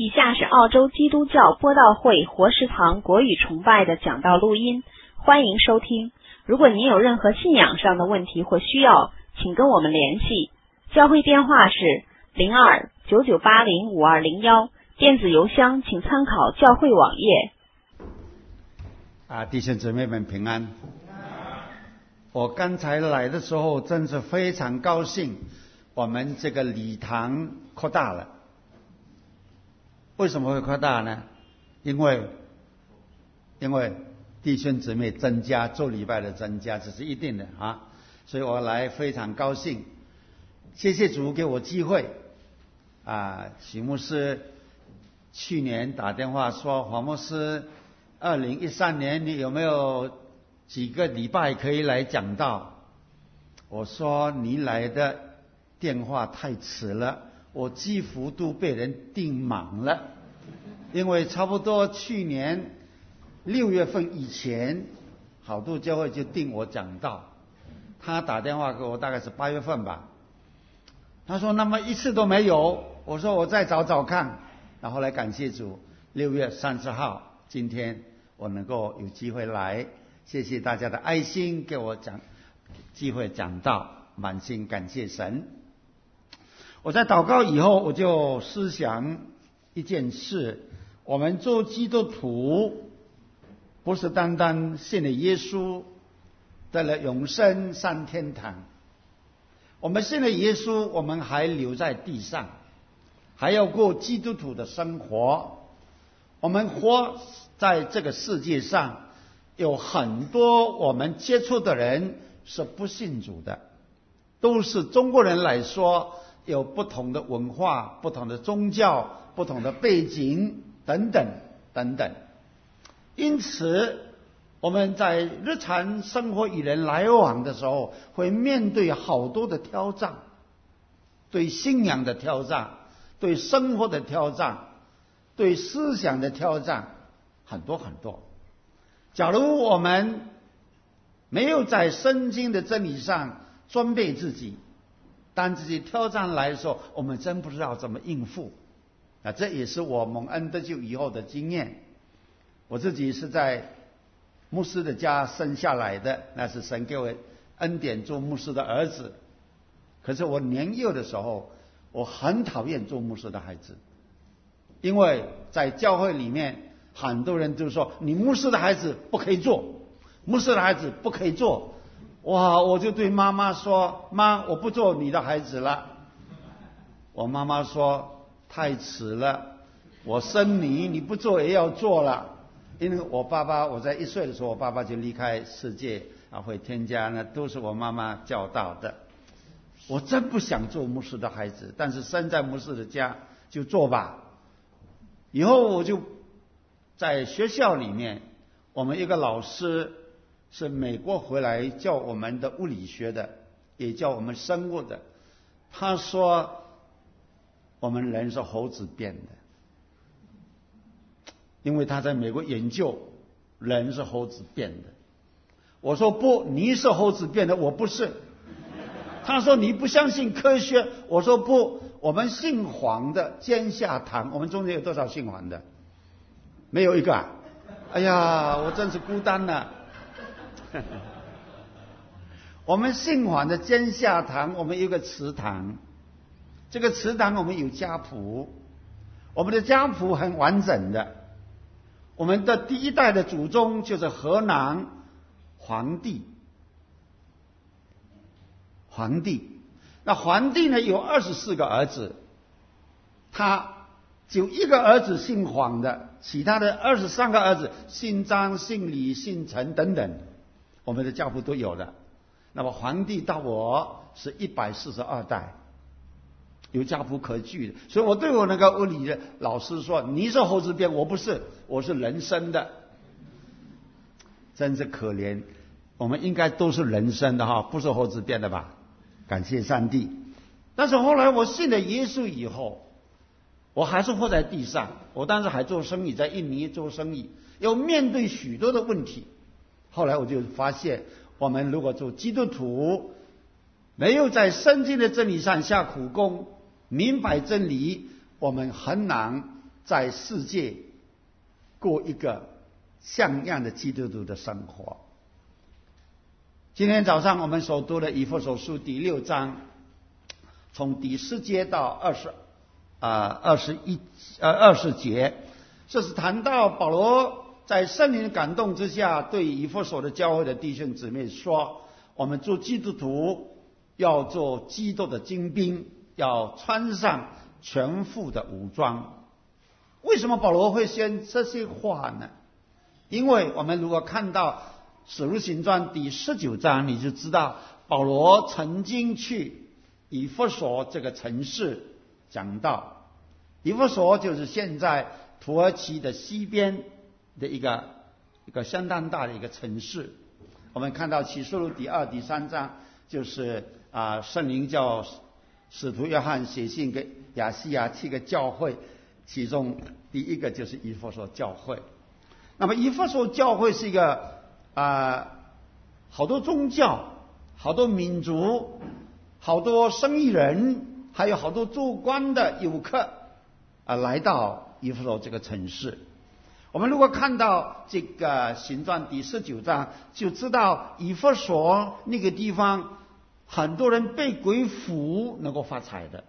以下是澳洲基督教播道会活石堂国语崇拜的讲道录音，欢迎收听。如果您有任何信仰上的问题或需要，请跟我们联系。教会电话是02-9980-5201，电子邮箱请参考教会网页。 弟兄姊妹们平安。我刚才来的时候真是非常高兴，我们这个礼堂扩大了。为什么会扩大呢？因为弟兄姊妹增加，做礼拜的增加，这是一定的啊，所以我来非常高兴。谢谢主给我机会许牧师去年打电话说，黄牧师2013年你有没有几个礼拜可以来讲道？我说你来的电话太迟了，我几乎都被人订满了，因为差不多去年6月份以前，好多教会就订我讲道。他打电话给我大概是8月份吧，他说那么一次都没有。我说我再找找看，然后来感谢主，6月30号今天我能够有机会来，谢谢大家的爱心，给我机会讲道，满心感谢神。我在祷告以后，我就思想一件事，我们做基督徒不是单单信了耶稣得了永生上天堂，我们信了耶稣，我们还留在地上，还要过基督徒的生活。我们活在这个世界上，有很多我们接触的人是不信主的，都是中国人来说，有不同的文化、不同的宗教、不同的背景等等等等。因此我们在日常生活与人来往的时候，会面对好多的挑战，对信仰的挑战，对生活的挑战，对思想的挑战，很多很多。假如我们没有在圣经的真理上装备自己，当这些挑战来的时候，我们真不知道怎么应付。这也是我蒙恩得救以后的经验。我自己是在牧师的家生下来的，那是神给我恩典做牧师的儿子。可是我年幼的时候，我很讨厌做牧师的孩子，因为在教会里面很多人都说你牧师的孩子不可以做，牧师的孩子不可以做。哇！我就对妈妈说，妈，我不做你的孩子了。我妈妈说太迟了，我生你不做也要做了。因为我在1岁的时候，我爸爸就离开世界回天家，那都是我妈妈教导的。我真不想做牧师的孩子，但是生在牧师的家就做吧。以后我就在学校里面，我们一个老师是美国回来教我们的物理学的，也教我们生物的。他说我们人是猴子变的，因为他在美国研究人是猴子变的。我说不，你是猴子变的，我不是。他说你不相信科学，我说不，我们姓黄的尖下堂，我们中间有多少姓黄的？没有一个啊！哎呀，我真是孤单了。我们姓黄的尖下堂，我们有一个祠堂，这个祠堂我们有家谱，我们的家谱很完整的。我们的第1代的祖宗就是河南皇帝。那皇帝呢有24个儿子，他就1个儿子姓黄的，其他的23个儿子姓张、姓李、姓陈等等，我们的家谱都有的。那么皇帝到我是142代，有家谱可据的。所以我对我那个物理的老师说，你是猴子变，我不是，我是人生的。真是可怜，我们应该都是人生的哈，不是猴子变的吧？感谢上帝。但是后来我信了耶稣以后，我还是活在地上，我当时还做生意，在印尼做生意，要面对许多的问题。后来我就发现，我们如果做基督徒，没有在圣经的真理上下苦功，明白真理，我们很难在世界过一个像样的基督徒的生活。今天早上我们所读的以弗所书第6章，从第10节到20节，这是谈到保罗在圣灵的感动之下，对以弗所的教会的弟兄姊妹说：我们做基督徒要做基督的精兵，要穿上全副的武装。为什么保罗会说这些话呢？因为我们如果看到使徒行传第19章，你就知道保罗曾经去以弗所这个城市讲道。以弗所就是现在土耳其的西边的一个相当大的一个城市。我们看到启示录第2、第3章，就是圣灵叫使徒约翰写信给亚细亚7个教会，其中第一个就是以弗所教会。那么以弗所教会是一个好多宗教、好多民族、好多生意人，还有好多做官的游客来到以弗所这个城市。我们如果看到这个行传第19章，就知道以弗所那个地方很多人被鬼附能够发财的。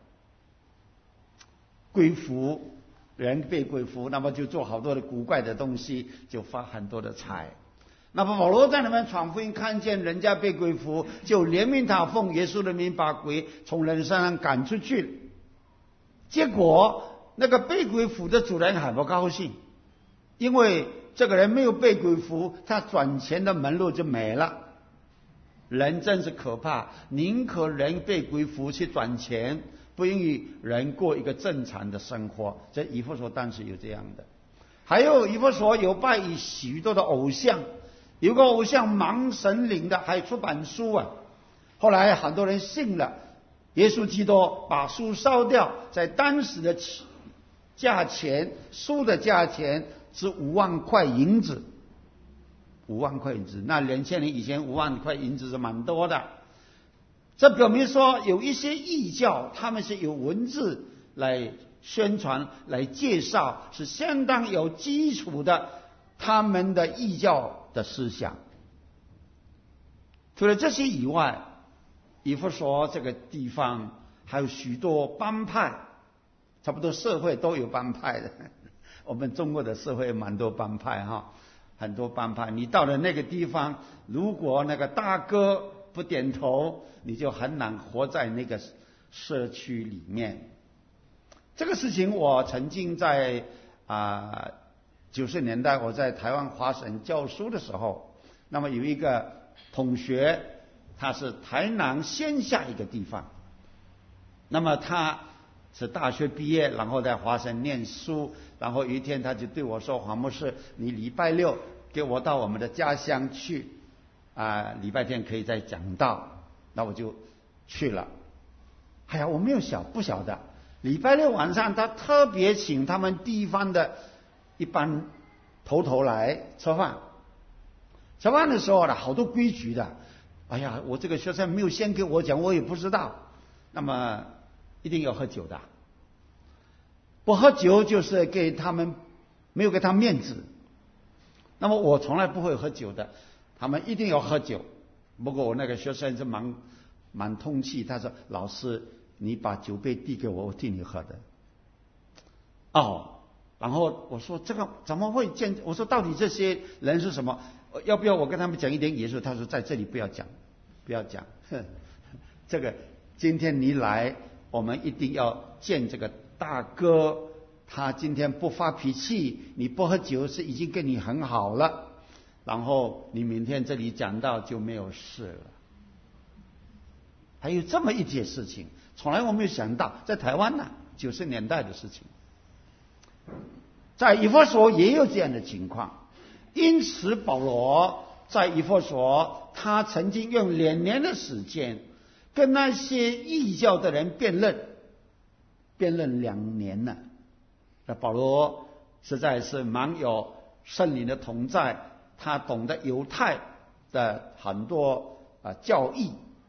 鬼附人被鬼附，那么就做好多的古怪的东西，就发很多的财。那么保罗在那边传福音，看见人家被鬼附，就怜悯他，奉耶稣的名把鬼从人身上赶出去。结果那个被鬼附的主人很不高兴，因为这个人没有被鬼附，他转钱的门路就没了。人真是可怕，宁可人被鬼附去转钱，不允许人过一个正常的生活。这以弗所当时有这样的。还有以弗所有拜以许多的偶像，有个偶像盲神灵的，还出版书啊。后来很多人信了耶稣基督，把书烧掉，在当时的价钱，书的价钱是5万块银子。5万块银子，那2000年以前5万块银子是蛮多的。这表明说有一些异教，他们是有文字来宣传、来介绍，是相当有基础的，他们的异教的思想。除了这些以外，以弗所这个地方还有许多帮派，差不多社会都有帮派的。我们中国的社会蛮多帮派哈，很多帮派。你到了那个地方，如果那个大哥不点头，你就很难活在那个社区里面。这个事情我曾经在90年代我在台湾华神教书的时候，那么有一个同学，他是台南县下一个地方，那么他是大学毕业，然后在华神念书，然后有一天他就对我说：黄牧师，你礼拜6给我到我们的家乡去礼拜天可以再讲道。那我就去了。哎呀，我没有不晓得礼拜6晚上他特别请他们地方的一般头来吃饭。吃饭的时候呢，好多规矩的。哎呀，我这个学生没有先给我讲，我也不知道。那么一定要喝酒的，不喝酒就是给他们没有给他面子。那么我从来不会喝酒的，他们一定要喝酒。不过我那个学生是蛮通气，他说：老师，你把酒杯递给我，我替你喝的。然后我说这个怎么会见？我说到底这些人是什么？要不要我跟他们讲一点耶稣？他说在这里不要讲，不要讲。这个今天你来，我们一定要见这个大哥。他今天不发脾气，你不喝酒是已经跟你很好了。然后你明天这里讲到就没有事了。还有这么一件事情，从来我没有想到，在台湾呢，90年代的事情，在以弗所也有这样的情况。因此保罗在以弗所，他曾经用2年的时间跟那些异教的人辩论2年呢。那保罗实在是蛮有圣灵的同在，他懂得犹太的很多教义，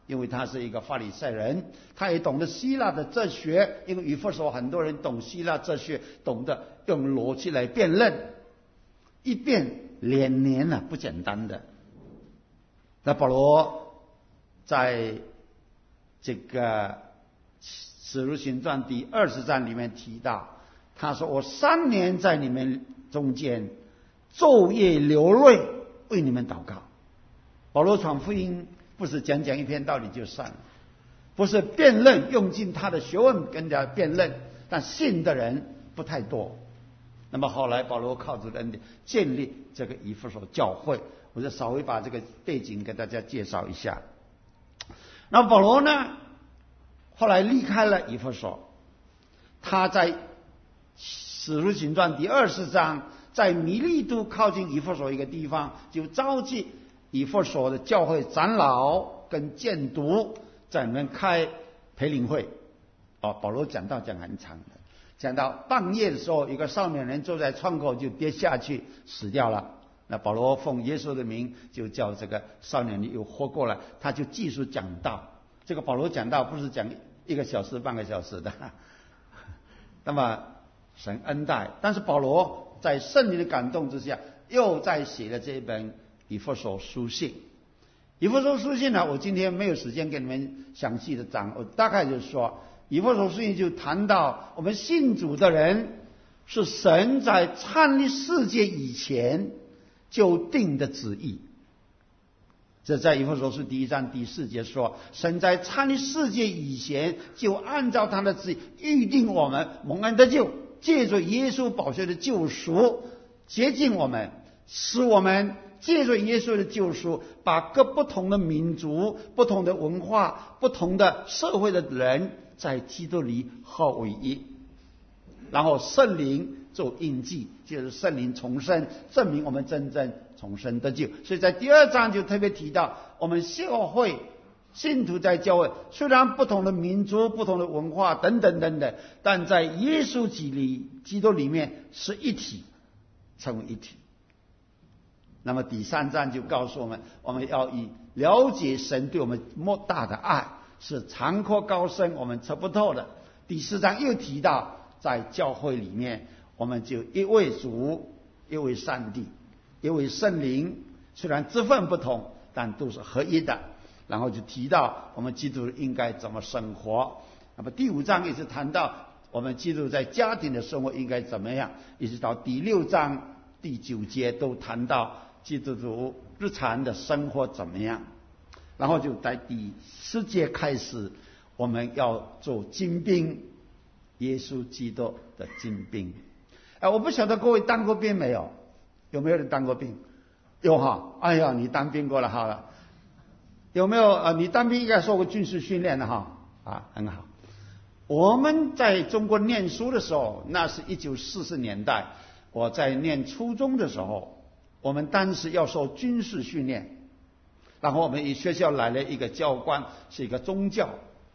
因为他是一个法利赛人，他也懂得希腊的哲学，因为以弗所很多人懂希腊哲学，懂得用逻辑来辩论，一辩2年了，不简单的。那保罗在这个使徒行传第20章里面提到，他说：“我3年在你们中间，昼夜流泪为你们祷告。”保罗传福音不是讲一篇道理就算了，不是辩论用尽他的学问跟人家辩论，但信的人不太多。那么后来保罗靠着恩典建立这个以弗所教会，我就稍微把这个背景给大家介绍一下。那保罗呢，后来离开了以弗所，他在使徒行传第20章，在米利都靠近以弗所一个地方，就召集以弗所的教会长老跟监督在里面开培灵会。保罗讲道讲很长的，讲到半夜的时候，一个少年人坐在窗口就跌下去死掉了。那保罗奉耶稣的名，就叫这个少年人又活过来，他就继续讲道。这个保罗讲道不是讲1个小时半个小时的，那么神恩待。但是保罗在圣灵的感动之下，又在写了这一本以弗所书信。以弗所书信呢，我今天没有时间给你们详细的讲，我大概就是说，以弗所书信就谈到我们信主的人是神在创立世界以前就定的旨意。这在以弗所书第1章第4节说，神在创立世界以前就按照他的旨意预定我们蒙恩得救，借着耶稣宝血的救赎洁净我们，使我们借着耶稣的救赎，把各不同的民族、不同的文化、不同的社会的人在基督里合为一。然后圣灵做印记，就是圣灵重生，证明我们真正重生得救。所以在第2章就特别提到，我们教会信徒在教会虽然不同的民族、不同的文化等等等等，但在耶稣基督里面是一体，成为一体。那么第3章就告诉我们，我们要以了解神对我们莫大的爱，是长阔高深，我们测不透的。第4章又提到，在教会里面，我们就一位主，一位上帝，一位圣灵，虽然职分不同，但都是合一的。然后就提到我们基督徒应该怎么生活。那么第5章也是谈到我们基督徒在家庭的生活应该怎么样，一直到第6章第9节都谈到基督徒日常的生活怎么样。然后就在第10节开始，我们要做精兵，耶稣基督的精兵。我不晓得各位当过兵没有？有没有人当过兵？有哈，哎呀，你当兵过了好了。有没有你当兵应该受过军事训练的哈？很好。我们在中国念书的时候，那是1940年代，我在念初中的时候，我们当时要受军事训练，然后我们学校来了一个教官，是一个宗教，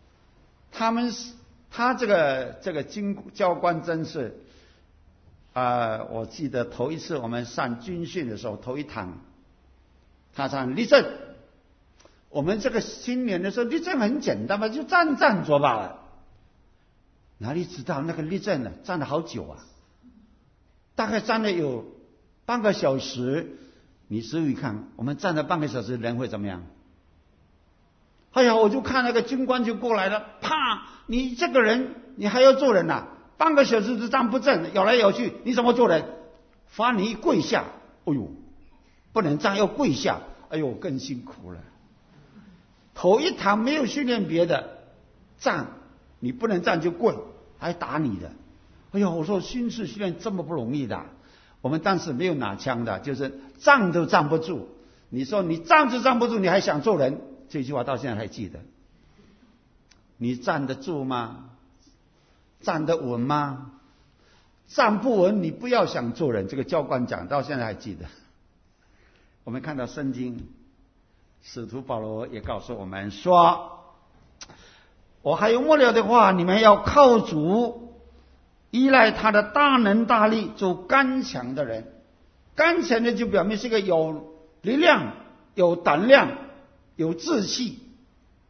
他这个教官真是我记得头一次我们上军训的时候，头一堂他上立正。我们这个青年的时候立正很简单嘛，就站着罢了。哪里知道那个立正呢，站了好久啊，大概站了有半个小时。你注意看，我们站了半个小时，人会怎么样？哎呀，我就看那个军官就过来了，啪！你这个人，你还要做人呐？半个小时就站不正，咬来咬去，你怎么做人？罚你跪下。哎呦，不能站，要跪下。哎呦，更辛苦了。头一堂没有训练别的，站你不能站就跪，还打你的。哎呦，我说军事训练这么不容易的。我们当时没有拿枪的，就是站都站不住。你说你站都站不住，你还想做人？这句话到现在还记得。你站得住吗？站得稳吗？站不稳，你不要想做人。这个教官讲到现在还记得。我们看到圣经，使徒保罗也告诉我们说，我还有末了的话，你们要靠主，依赖他的大能大力，做刚强的人。刚强的就表明是个有力量、有胆量、有志气，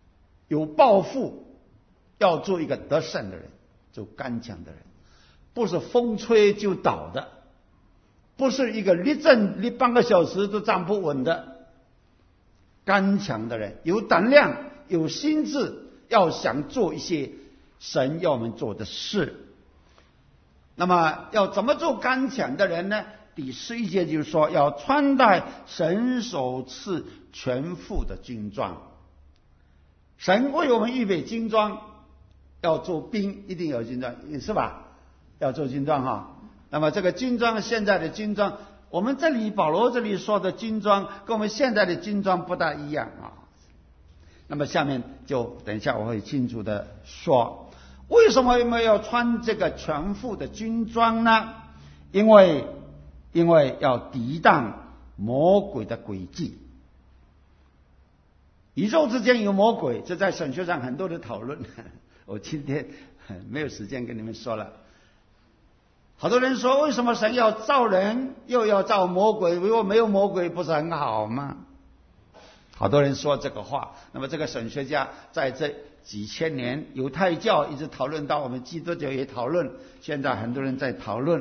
有抱负，要做一个得胜的人，做刚强的人，不是风吹就倒的，不是一个立正立半个小时都站不稳的。刚强的人，有胆量，有心智，要想做一些神要我们做的事。那么要怎么做刚强的人呢？第11节就是说，要穿戴神所赐全副的军装。神为我们预备军装，要做兵一定有军装，是吧？要做军装哈。那么这个军装，现在的军装，我们这里保罗这里说的军装跟我们现在的军装不大一样啊。那么下面就等一下我会清楚的说，为什么我们要穿这个全副的军装呢？因为要抵挡魔鬼的诡计。宇宙之间有魔鬼，这在神学上很多的讨论，我今天没有时间跟你们说了。好多人说，为什么神要造人又要造魔鬼？如果没有魔鬼不是很好吗？好多人说这个话。那么这个神学家在这几千年，犹太教一直讨论到我们基督教也讨论，现在很多人在讨论，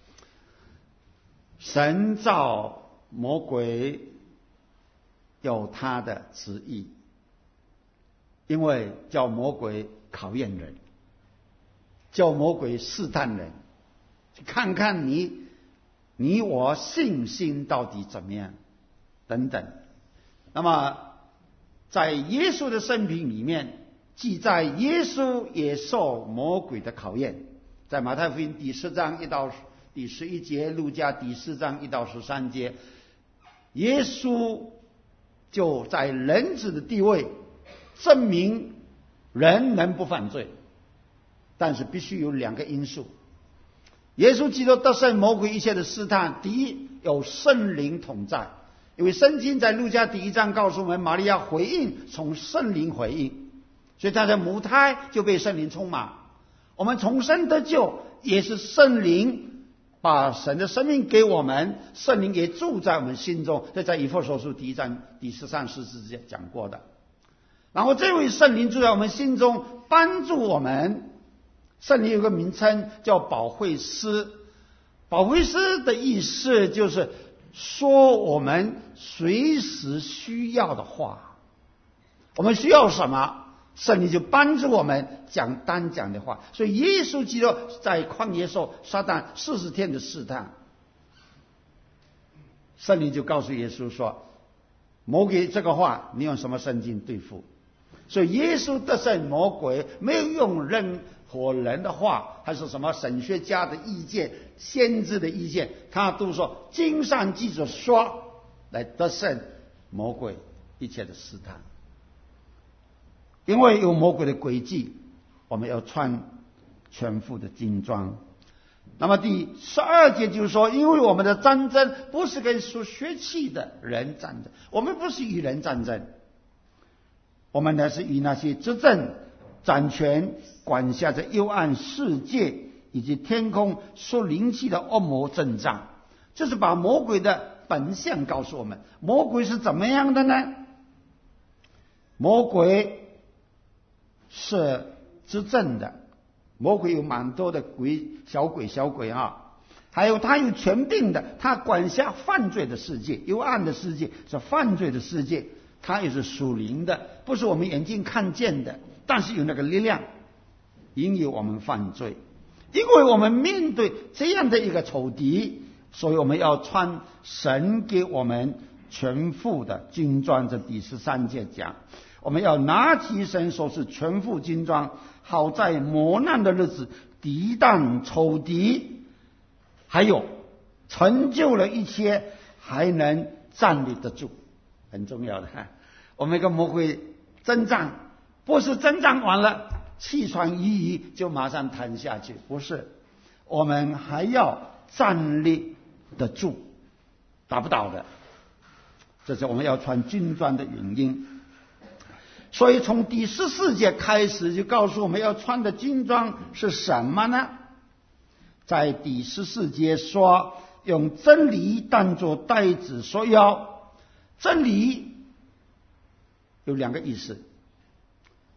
神造魔鬼有他的旨意，因为叫魔鬼考验人，叫魔鬼试探人，看看你我信心到底怎么样等等。那么在耶稣的生平里面记载，耶稣也受魔鬼的考验，在马太福音第10章1到第11节，路加第4章1到13节，耶稣就在人子的地位证明人能不犯罪，但是必须有2个因素。耶稣基督得胜魔鬼一切的试探，第一，有圣灵同在，因为圣经在路加第1章告诉我们，玛利亚回应从圣灵回应，所以他的母胎就被圣灵充满。我们重生得救也是圣灵把神的生命给我们，圣灵也住在我们心中，这在以弗所书第1章第13、14节讲过的。然后这位圣灵住在我们心中，帮助我们。圣灵有个名称叫保惠师，保惠师的意思就是说我们随时需要的话，我们需要什么，圣灵就帮助我们讲单讲的话。所以耶稣基督在旷野受撒旦40天的试探，圣灵就告诉耶稣说，魔鬼这个话你用什么圣经对付？所以耶稣得胜魔鬼没有用任何人的话，还是什么神学家的意见、先知的意见，他都说经上记着说，来得胜魔鬼一切的试探。因为有魔鬼的诡计，我们要穿全副的军装。那么第12节就是说，因为我们的战争不是跟属血气的人战争，我们不是与人战争，我们呢是与那些执政掌权管辖着幽暗世界以及天空属灵气的恶魔征战。这是把魔鬼的本相告诉我们。魔鬼是怎么样的呢？魔鬼是执政的，魔鬼有蛮多的小鬼啊，还有他有权柄的，他管辖犯罪的世界，幽暗的世界是犯罪的世界，他也是属灵的，不是我们眼睛看见的，但是有那个力量引诱我们犯罪。因为我们面对这样的一个仇敌，所以我们要穿神给我们全副的军装。这第13节讲，我们要拿起神所是全副军装，好在磨难的日子抵挡仇敌，还有成就了一切，还能站立得住。很重要的，我们跟魔鬼征战，不是征战完了气喘吁吁就马上瘫下去，不是，我们还要站立得住，打不倒的。这是我们要穿军装的原因。所以从第14节开始就告诉我们要穿的军装是什么呢？在第14节说，用真理当作带子束腰。真理有2个意思，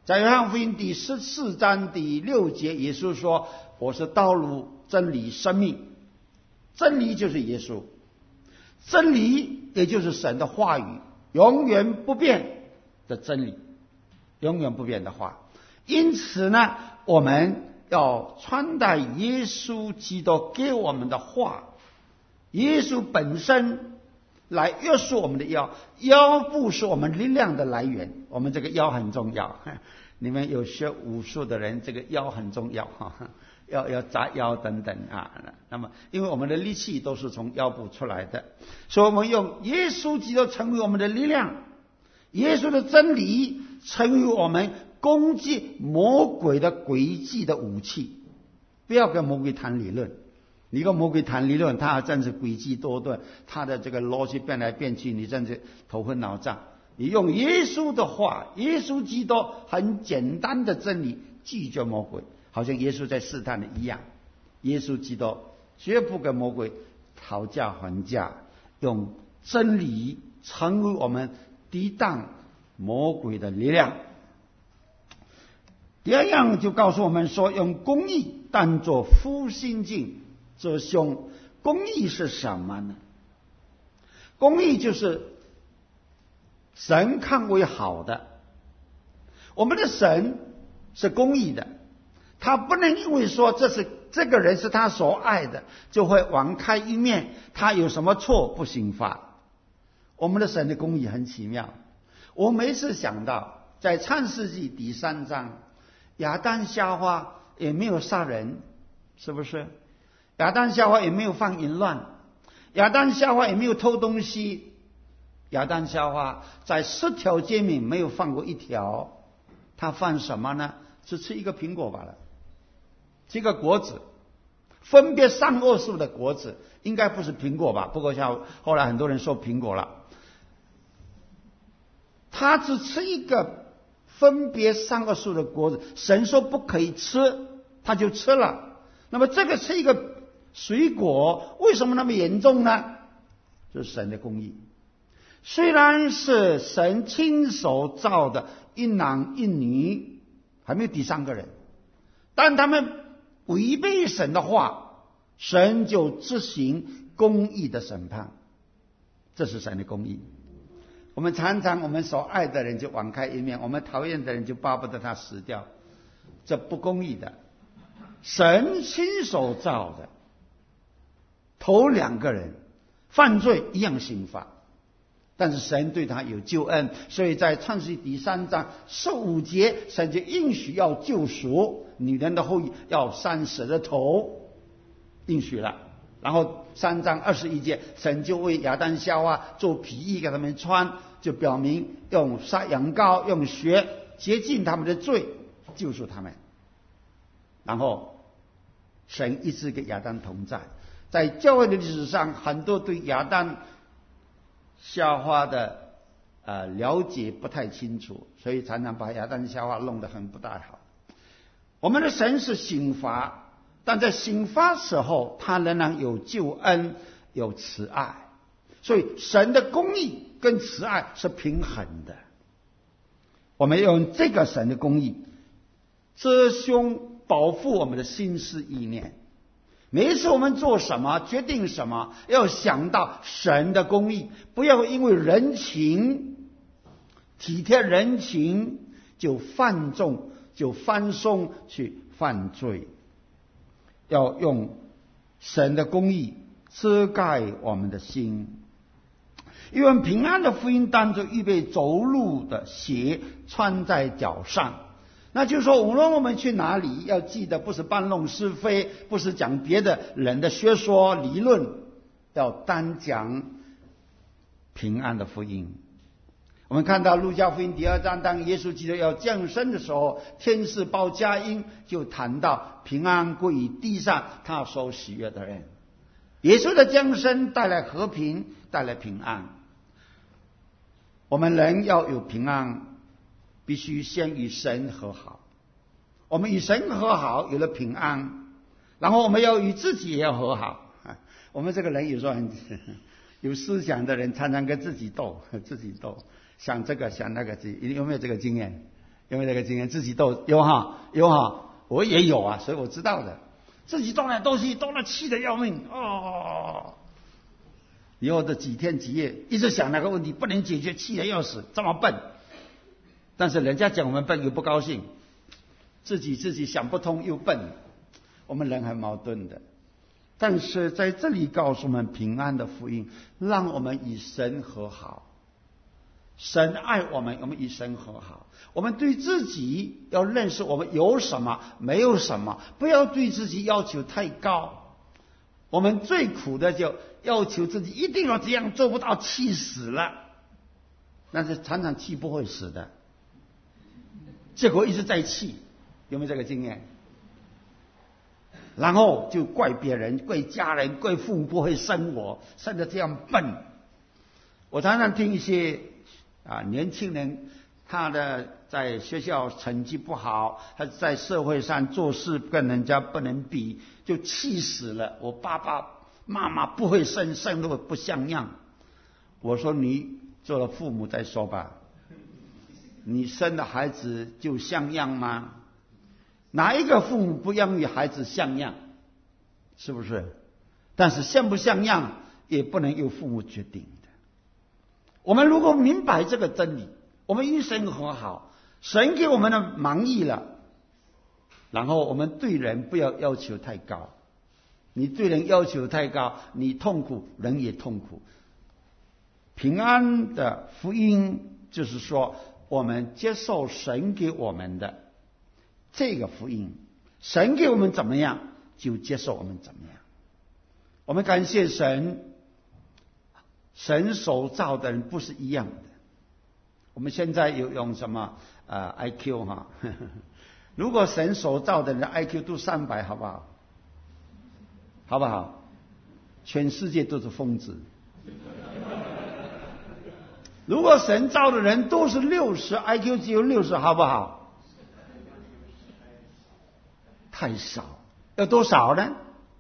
在约翰福音第14章第6节，耶稣说：“我是道路、真理、生命。”真理就是耶稣，真理也就是神的话语，永远不变的真理，永远不变的话。因此呢，我们要穿戴耶稣基督给我们的话，耶稣本身来约束我们的腰，腰部是我们力量的来源。我们这个腰很重要，你们有学武术的人，这个腰很重要哈，要扎腰等等啊。那么，因为我们的力气都是从腰部出来的，所以我们用耶稣基督成为我们的力量，耶稣的真理成为我们攻击魔鬼的诡计的武器。不要跟魔鬼谈理论，你跟魔鬼谈理论，他真是诡计多端，他的这个逻辑变来变去，你真是头昏脑胀。你用耶稣的话，耶稣基督很简单的真理拒绝魔鬼，好像耶稣在试探的一样。耶稣基督绝不跟魔鬼讨价还价，用真理成为我们抵挡魔鬼的力量。第二样就告诉我们说，用公义当作护心镜遮胸。公义是什么呢？公义就是神看为好的。我们的神是公义的，他不能因为说这个人是他所爱的，就会网开一面，他有什么错不刑罚。我们的神的公义很奇妙。我每次想到在创世纪第3章，亚当夏娃也没有杀人，是不是？亚当夏娃也没有犯淫乱，亚当夏娃也没有偷东西，亚当夏娃在10条诫命没有犯过一条。他犯什么呢？只吃一个苹果罢了，这个果子，分别善恶树的果子，应该不是苹果吧？不过像后来很多人说苹果了。他只吃一个分别善恶树的果子，神说不可以吃，他就吃了。那么这个是一个水果，为什么那么严重呢？这是神的公义。虽然是神亲手造的一男一女，还没有第3个人，但他们违背神的话，神就执行公义的审判。这是神的公义。我们常常我们所爱的人就网开一面，我们讨厌的人就巴不得他死掉，这不公义的。神亲手造的，头2个人犯罪一样刑罚，但是神对他有救恩，所以在创世记第3章15节，神就应许要救赎女人的后裔，要杀蛇的头，应许了。然后3章21节，神就为亚当夏娃做皮衣给他们穿，就表明用杀羊羔，用血洁净他们的罪，救赎他们。然后神一直跟亚当同在。在教会的历史上，很多对亚当夏娃的了解不太清楚，所以常常把亚当夏娃弄得很不大好。我们的神是刑罚，但在刑罚时候，他仍然有救恩，有慈爱。所以神的公义跟慈爱是平衡的。我们用这个神的公义遮胸保护我们的心思意念。每一次我们做什么决定什么，要想到神的公义，不要因为人情体贴人情就放松去犯罪。要用神的公义遮盖我们的心。因为平安的福音当中预备走路的鞋穿在脚上，那就是说无论我们去哪里，要记得不是搬弄是非，不是讲别的人的学说理论，要单讲平安的福音。我们看到路加福音第2章，当耶稣基督要降生的时候，天使报佳音，就谈到平安归于地上他所喜悦的人。耶稣的降生带来和平，带来平安。我们人要有平安，必须先与神和好。我们与神和好，有了平安，然后我们要与自己也要和好。我们这个人有时候很有思想的人，常常跟自己斗，想这个想那个，有没有这个经验？ 有没有这个经验？自己斗有哈，我也有啊，所以我知道的。自己动来动去，动了气得要命哦。以后的几天几夜，一直想那个问题不能解决，气得要死，这么笨。但是人家讲我们笨又不高兴，自己想不通又笨，我们人很矛盾的。但是在这里告诉我们平安的福音，让我们与神和好。神爱我们，我们与神和好。我们对自己要认识我们有什么，没有什么，不要对自己要求太高。我们最苦的就要求自己一定要这样，做不到气死了。但是常常气不会死的，结果一直在气，有没有这个经验？然后就怪别人，怪家人，怪父母不会生我，生得这样笨。我常常听一些年轻人，他的在学校成绩不好，他在社会上做事跟人家不能比，就气死了。我爸爸妈妈不会生得不像样。我说你做了父母再说吧，你生的孩子就像样吗？哪一个父母不养育孩子像样？是不是？但是像不像样也不能由父母决定的。我们如果明白这个真理，我们与神和好，神给我们的满意了，然后我们对人不要要求太高。你对人要求太高，你痛苦，人也痛苦。平安的福音就是说，我们接受神给我们的这个福音，神给我们怎么样，就接受我们怎么样。我们感谢神，神所造的人不是一样的。我们现在有用什么IQ 哈？如果神所造的人 IQ 都300，好不好？好不好？全世界都是疯子。如果神造的人都是60，IQ 只有60，好不好？太少，要多少呢？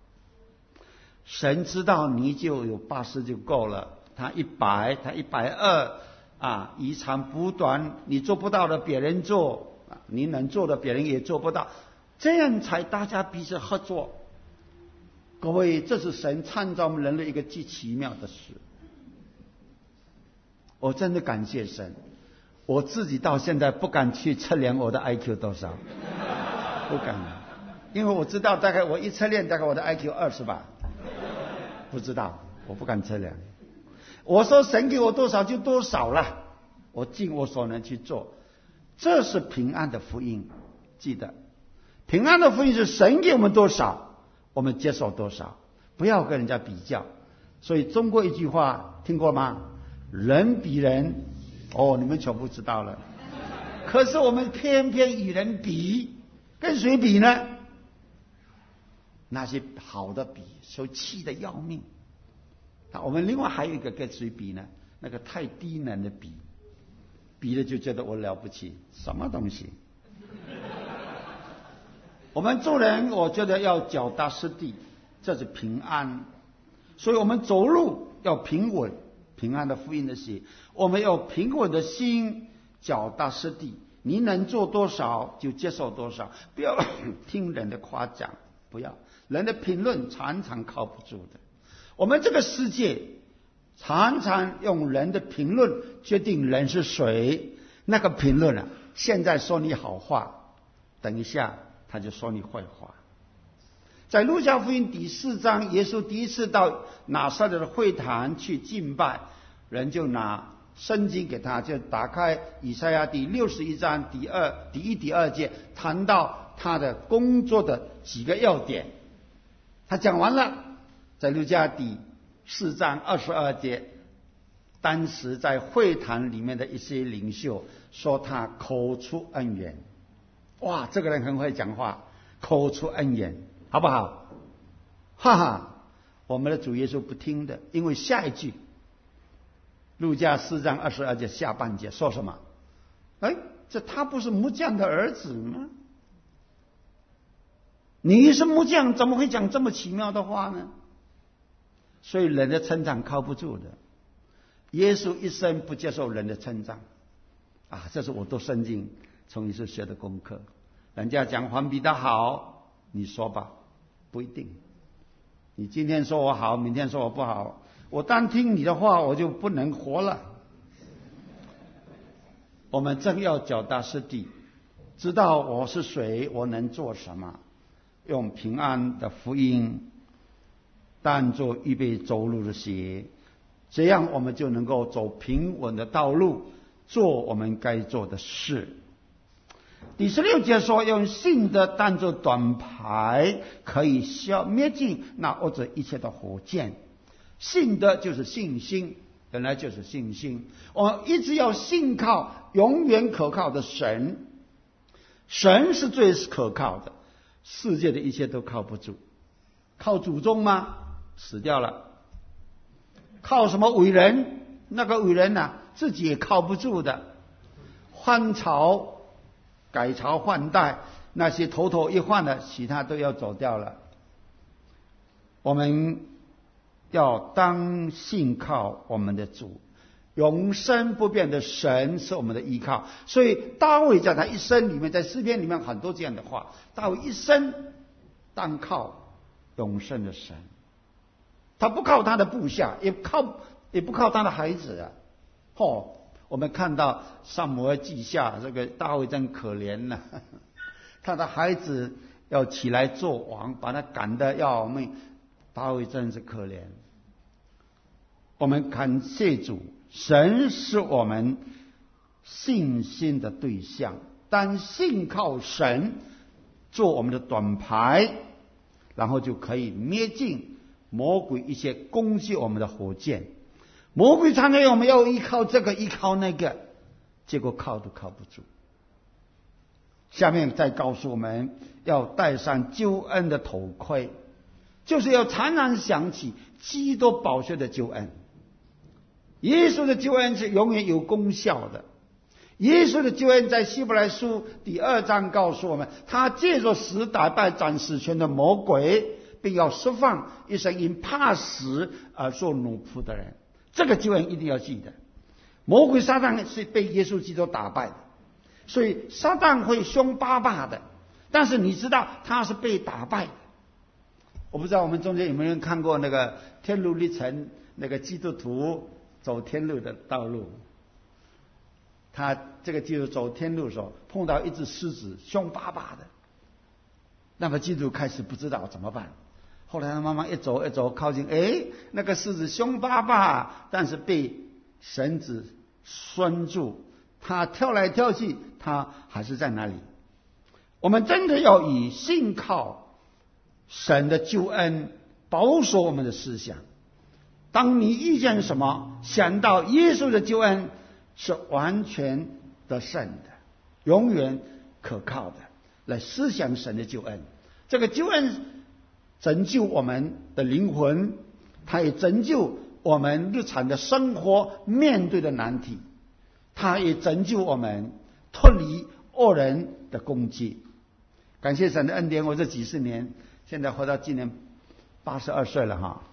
神知道你就有80就够了，他100，他120遗长补短，你做不到的别人做，你能做的别人也做不到，这样才大家彼此合作。各位，这是神创造我们人类一个极奇妙的事。我真的感谢神，我自己到现在不敢去测量我的 IQ 多少，不敢，因为我知道大概我一测量，大概我的 IQ 20吧，不知道，我不敢测量。我说神给我多少就多少了，我尽我所能去做，这是平安的福音。记得，平安的福音是神给我们多少，我们接受多少，不要跟人家比较。所以中国一句话听过吗？人比人，你们全部知道了。可是我们偏偏与人比，跟谁比呢？那些好的比，所以气得要命。我们另外还有一个跟谁比呢？那个太低能的比，比了就觉得我了不起，什么东西？我们做人，我觉得要脚踏实地，这是平安。所以我们走路要平稳。平安的福音的写，我们要平稳的心，脚踏实地。你能做多少就接受多少，不要听人的夸奖，不要人的评论，常常靠不住的。我们这个世界常常用人的评论决定人是谁。那个评论现在说你好话，等一下他就说你坏话。在路加福音第4章，耶稣第一次到拿撒勒的会堂去敬拜，人就拿圣经给他，就打开以赛亚第61章第1、第2节，谈到他的工作的几个要点。他讲完了，在路加第4章22节，当时在会堂里面的一些领袖说他口出恩言。哇，这个人很会讲话，口出恩言，好不好？哈哈，我们的主耶稣不听的，因为下一句路加4章22节下半节说什么？这他不是木匠的儿子吗？你是木匠，怎么会讲这么奇妙的话呢？所以人的称赞靠不住的。耶稣一生不接受人的称赞这是我读圣经从耶稣学的功课。人家讲还比他好，你说吧，不一定。你今天说我好，明天说我不好，我单听你的话我就不能活了。我们正要脚踏实地，知道我是谁，我能做什么，用平安的福音当作预备走路的鞋，这样我们就能够走平稳的道路，做我们该做的事。第16节说，用信德当作短牌，可以消灭尽那握着一切的火箭。信德就是信心，本来就是信心。我们一直要信靠永远可靠的神，神是最可靠的，世界的一切都靠不住。靠祖宗吗？死掉了。靠什么伟人？那个伟人啊，自己也靠不住的。换朝改朝换代，那些头头一换了，其他都要走掉了。我们要当信靠我们的主，永生不变的神是我们的依靠。所以大卫在他一生里面，在诗篇里面很多这样的话，大卫一生当靠永生的神，他不靠他的部下，也不靠他的孩子啊。我们看到撒母耳记下，这个大卫真可怜呐，他的孩子要起来做王，把他赶得要命，大卫真是可怜。我们感谢主，神是我们信心的对象，当信靠神做我们的短牌，然后就可以灭尽魔鬼一些攻击我们的火箭。魔鬼常常我们要依靠这个依靠那个，结果靠都靠不住。下面再告诉我们要戴上救恩的头盔，就是要常常想起基督宝血的救恩。耶稣的救恩是永远有功效的。耶稣的救恩在希伯来书第2章告诉我们，他借着死打败掌死权的魔鬼，并要释放一生因怕死而做奴仆的人。这个救恩一定要记得。魔鬼撒旦是被耶稣基督打败的，所以撒旦会凶巴巴的，但是你知道他是被打败的。我不知道我们中间有没有人看过那个天路历程，那个基督徒走天路的道路。他这个基督徒走天路的时候，碰到一只狮子，凶巴巴的。那么基督徒开始不知道怎么办。后来他慢慢一走一走靠近，那个狮子凶巴巴，但是被绳子拴住，他跳来跳去，他还是在那里。我们真的要以信靠神的救恩保守我们的思想。当你遇见什么，想到耶稣的救恩是完全得胜的，永远可靠的，来思想神的救恩。这个救恩拯救我们的灵魂，它也拯救我们日常的生活面对的难题，它也拯救我们脱离恶人的攻击。感谢神的恩典，我这几十年，现在活到今年82岁了哈，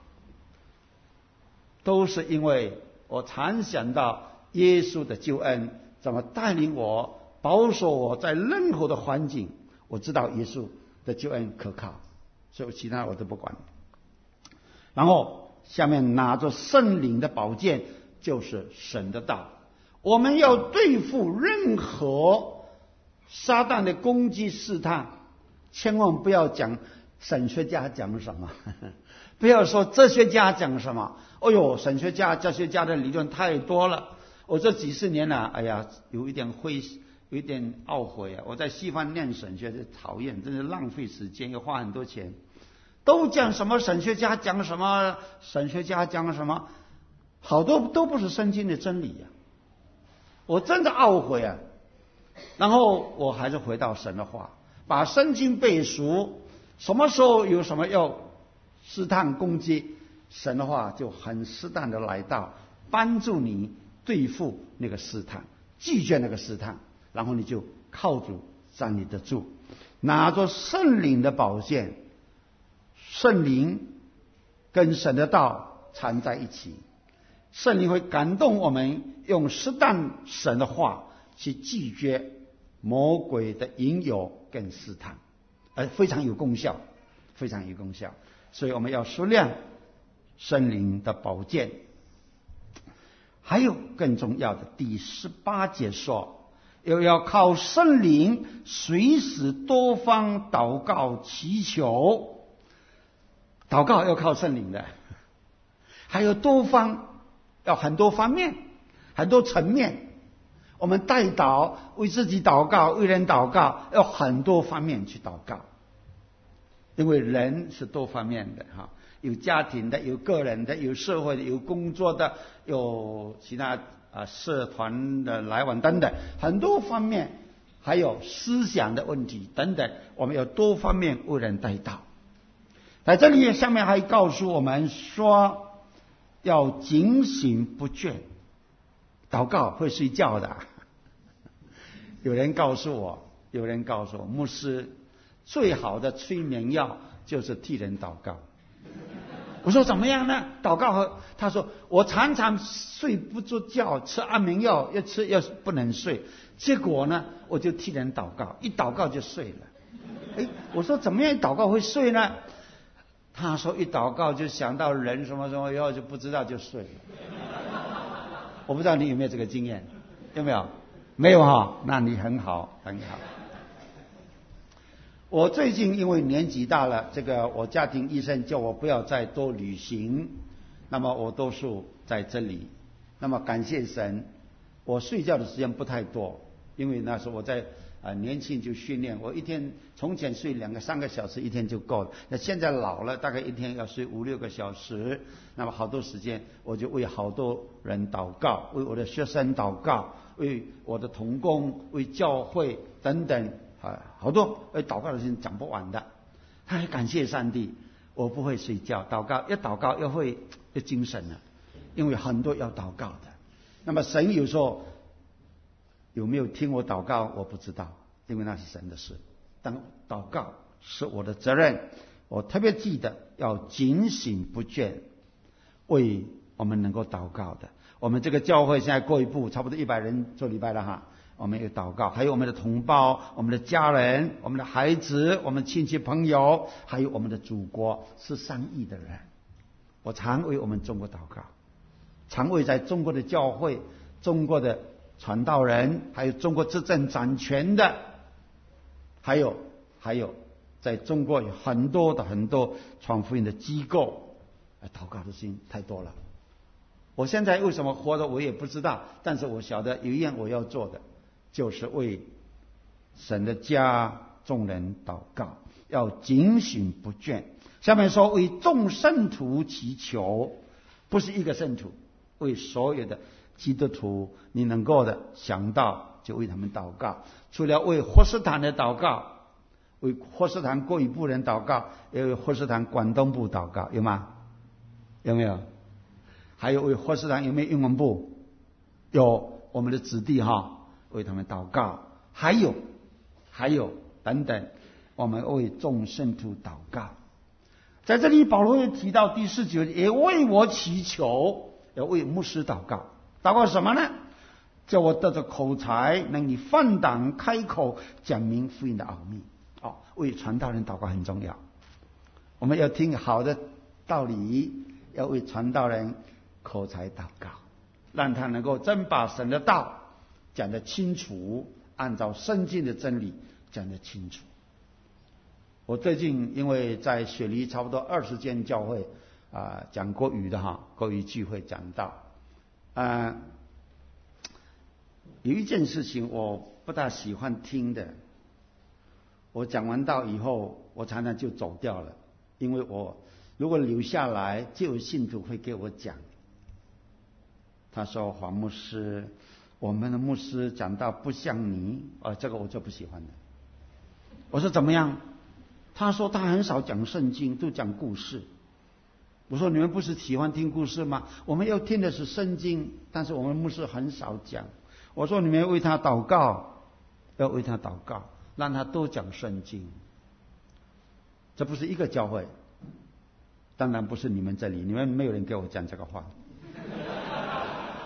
都是因为我常想到耶稣的救恩怎么带领我，保守我在任何的环境。我知道耶稣的救恩可靠，所以其他我都不管。然后下面拿着圣灵的宝剑，就是神的道。我们要对付任何撒旦的攻击试探，千万不要讲神学家讲什么，不要说哲学家讲什么。神学家哲学家的理论太多了，我这几十年了，有一点懊悔啊！我在西方念神学就讨厌，真是浪费时间，又花很多钱。都讲什么神学家讲什么，神学家讲什么，好多都不是圣经的真理啊！我真的懊悔啊！然后我还是回到神的话，把圣经背熟，什么时候有什么要试探攻击，神的话就很适当的来到，帮助你对付那个试探，拒绝那个试探，然后你就靠主站立得住，拿着圣灵的宝剑。圣灵跟神的道缠在一起，圣灵会感动我们用适当神的话去拒绝魔鬼的引诱跟试探，非常有功效，非常有功效。所以我们要熟练圣灵的宝剑。还有更重要的，第18节说，又要靠圣灵随时多方祷告祈求。祷告要靠圣灵的，还有多方，要很多方面，很多层面。我们代祷，为自己祷告，为人祷告，要很多方面去祷告。因为人是多方面的哈，有家庭的，有个人的，有社会的，有工作的，有其他社团的来往等等，很多方面，还有思想的问题等等，我们要多方面为人代祷。在这里下面还告诉我们说，要警醒不倦。祷告会睡觉的。有人告诉我，牧师，最好的催眠药就是替人祷告。我说怎么样呢？祷告和他说，我常常睡不着觉，吃安眠药要吃，要不能睡。结果呢，我就替人祷告，一祷告就睡了。我说怎么样祷告会睡呢？他说一祷告就想到人什么什么，以后就不知道就睡了。我不知道你有没有这个经验，有没有？没有哈，那你很好，很好。我最近因为年纪大了，我家庭医生叫我不要再多旅行，那么我多数在这里。那么感谢神，我睡觉的时间不太多，因为那时候我在年轻就训练，我一天从前睡2个3个小时一天就够了。那现在老了，大概一天要睡5、6个小时，那么好多时间我就为好多人祷告，为我的学生祷告，为我的同工，为教会等等好多祷告的事情讲不完的。还感谢上帝，我不会睡觉，祷告要会有精神了，因为很多要祷告的。那么神有时候有没有听我祷告我不知道，因为那是神的事。但祷告是我的责任，我特别记得要警醒不倦，为我们能够祷告的。我们这个教会现在过一步，差不多100人做礼拜了哈。我们有祷告，还有我们的同胞、我们的家人、我们的孩子、我们亲戚朋友，还有我们的祖国13亿的人。我常为我们中国祷告，常为在中国的教会、中国的传道人，还有中国执政掌权的，还有在中国有很多传福音的机构，祷告的心太多了。我现在为什么活着我也不知道，但是我晓得有一样我要做的，就是为神的家众人祷告，要警醒不倦。下面说为众圣徒祈求，不是一个圣徒，为所有的基督徒，你能够的想到就为他们祷告。除了为霍斯坦的祷告，为霍斯坦过一部人祷告，也为霍斯坦广东部祷告，有吗？有没有？还有为霍斯坦有没有英文部？有，我们的子弟为他们祷告。还有等等，我们为众圣徒祷告。在这里保罗也提到第19节，也为我祈求，要为牧师祷告。祷告什么呢？叫我得着口才，能以放胆开口讲明福音的奥秘。为传道人祷告很重要。我们要听好的道理，要为传道人口才祷告，让他能够真把神的道讲得清楚，按照圣经的真理讲得清楚。我最近因为在雪梨差不多20间教会讲国语的国语聚会讲到有一件事情我不大喜欢听的，我讲完道以后我常常就走掉了，因为我如果留下来就有信徒会给我讲，他说黄牧师，我们的牧师讲道不像你这个我就不喜欢的。我说怎么样？他说他很少讲圣经，都讲故事。我说你们不是喜欢听故事吗？我们要听的是圣经，但是我们牧师很少讲。我说你们要为他祷告，要为他祷告，让他多讲圣经。这不是一个教会，当然不是你们这里，你们没有人给我讲这个话。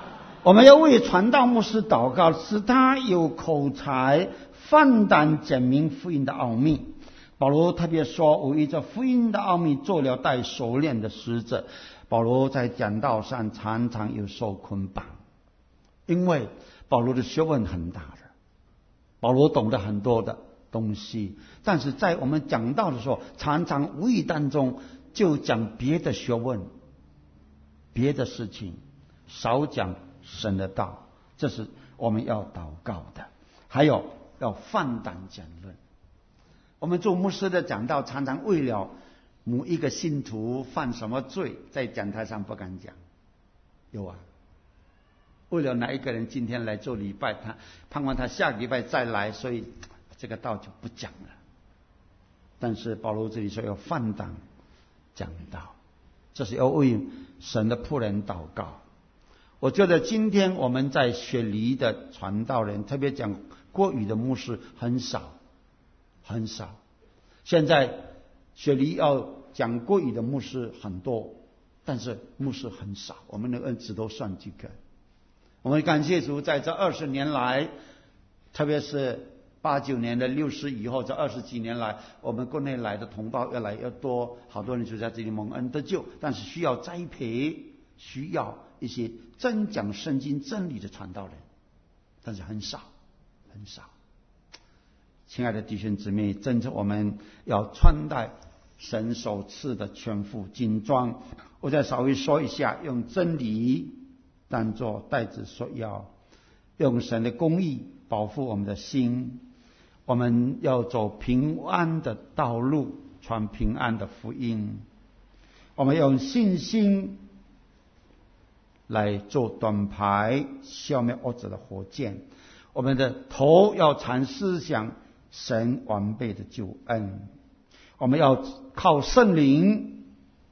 我们要为传道牧师祷告，使他有口才，放胆讲明福音的奥秘。保罗特别说，我以这福音的奥秘做了带熟练的使者。保罗在讲道上常常有受捆绑，因为保罗的学问很大的，保罗懂得很多的东西，但是在我们讲道的时候，常常无意当中就讲别的学问、别的事情，少讲神的道，这是我们要祷告的。还有要放胆讲论。我们做牧师的讲道，常常为了某一个信徒犯什么罪，在讲台上不敢讲，有啊。为了哪一个人今天来做礼拜，他盼望他下个礼拜再来，所以这个道就不讲了。但是保罗这里说要放胆讲道，这是要为神的仆人祷告。我觉得今天我们在雪梨的传道人，特别讲国语的牧师很少很少。现在雪梨要讲国语的牧师很多，但是牧师很少，我们的恩只都算几个。我们感谢主，在这20年来，特别是89年的60以后，这20几年来，我们国内来的同胞越来越多，好多人就在这里蒙恩得救，但是需要栽培，需要一些真讲圣经真理的传道人，但是很少很少。亲爱的弟兄姊妹，真正我们要穿戴神所赐的全副军装。我再稍微说一下，用真理当作带子所要，用神的公义保护我们的心。我们要走平安的道路，传平安的福音。我们用信心来做短牌，消灭恶者的火箭。我们的头要常思想神完备的救恩。我们要靠圣灵，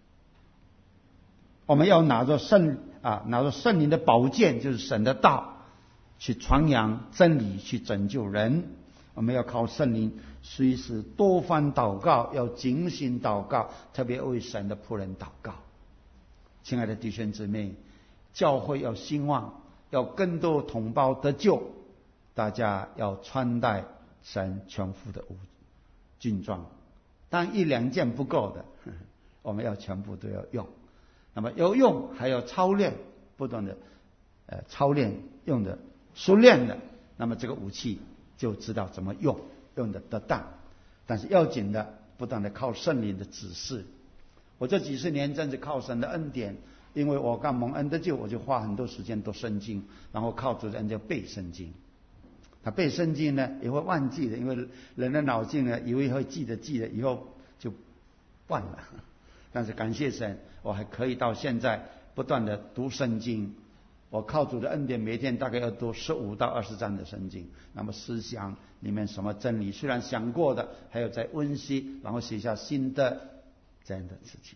我们要拿着圣灵的宝剑，就是神的道，去传扬真理，去拯救人。我们要靠圣灵，随时多番祷告，要警醒祷告，特别为神的仆人祷告。亲爱的弟兄姊妹，教会要兴旺，要更多同胞得救，大家要穿戴神全副的军装。当然1-2件不够的，我们要全部都要用。那么要用还要操练，不断的操练，用的熟练的，那么这个武器就知道怎么用，用的得当。但是要紧的，不断的靠圣灵的指示。我这几十年真是靠神的恩典，因为我刚蒙恩得救，我就花很多时间读圣经，然后靠主的恩就背圣经。他背圣经呢也会忘记的，因为人的脑筋呢以为会记得以后就忘了。但是感谢神，我还可以到现在不断的读圣经。我靠主的恩典，每天大概要读15到20章的圣经。那么思想里面什么真理，虽然想过的，还有在温习，然后写下新的这样的事情。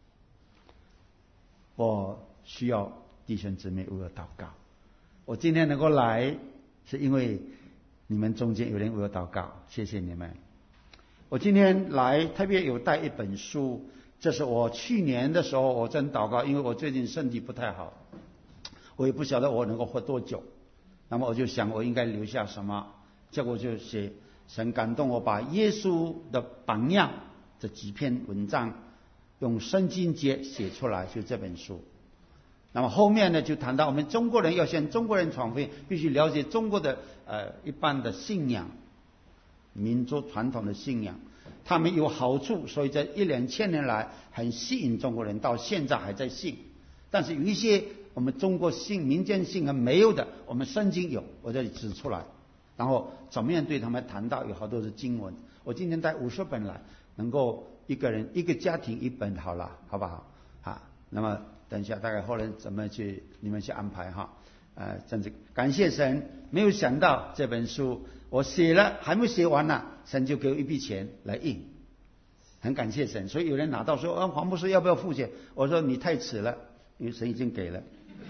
我需要弟兄姊妹为我祷告。我今天能够来，是因为你们中间有人为我祷告，谢谢你们。我今天来特别有带一本书，这是我去年的时候我真祷告，因为我最近身体不太好，我也不晓得我能够活多久，那么我就想我应该留下什么，结果就写神感动我把耶稣的榜样这几篇文章用圣经节写出来，就这本书。那么后面呢就谈到我们中国人要向中国人传福音，必须了解中国的一般的信仰，民族传统的信仰，他们有好处，所以在1-2千年来很吸引中国人，到现在还在信。但是有一些我们中国民间信仰没有的，我们圣经有，我这里指出来，然后怎么样对他们谈到，有好多的经文。我今天带50本来，能够一个人一个家庭1本好了，好不好？那么等一下大概后来怎么去你们去安排哈。真是感谢神，没有想到这本书我写了还没写完呢，神就给我一笔钱来印，很感谢神。所以有人拿到说黄牧师要不要付钱，我说你太迟了，因为神已经给了。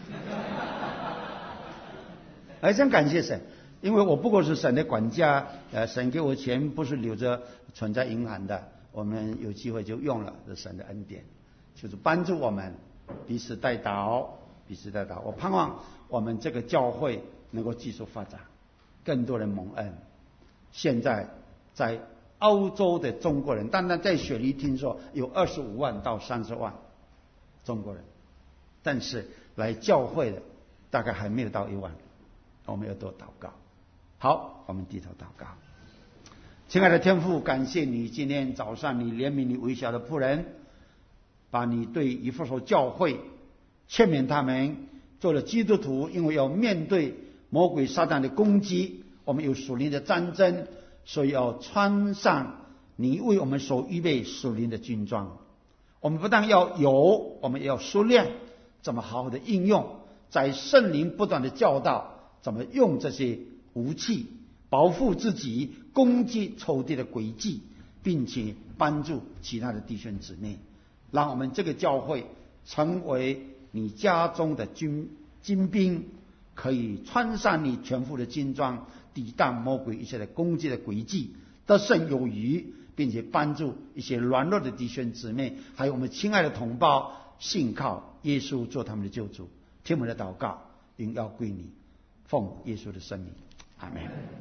真感谢神，因为我不过是神的管家，神给我钱不是留着存在银行的，我们有机会就用了，这神的恩典，就是帮助我们彼此代祷， 彼此代祷。我盼望我们这个教会能够继续发展，更多人蒙恩。现在在欧洲的中国人，单单在雪梨听说有25万到30万中国人，但是来教会的大概还没有到1万。我们要多祷告。好，我们低头祷告。亲爱的天父，感谢你今天早上你怜悯你微小的仆人，把你对以弗所教会劝勉他们做了基督徒，因为要面对魔鬼撒旦的攻击，我们有属灵的战争，所以要穿上你为我们所预备属灵的军装。我们不但要有，我们也要熟练怎么好好的应用，在圣灵不断的教导怎么用这些武器保护自己，攻击仇敌的诡计，并且帮助其他的弟兄姊妹，让我们这个教会成为你家中的精兵，可以穿上你全副的军装，抵挡魔鬼一切的攻击的诡计，得胜有余，并且帮助一些软弱的弟兄姊妹，还有我们亲爱的同胞，信靠耶稣做他们的救主。听我们的祷告，应要归你，奉耶稣的圣名，阿们。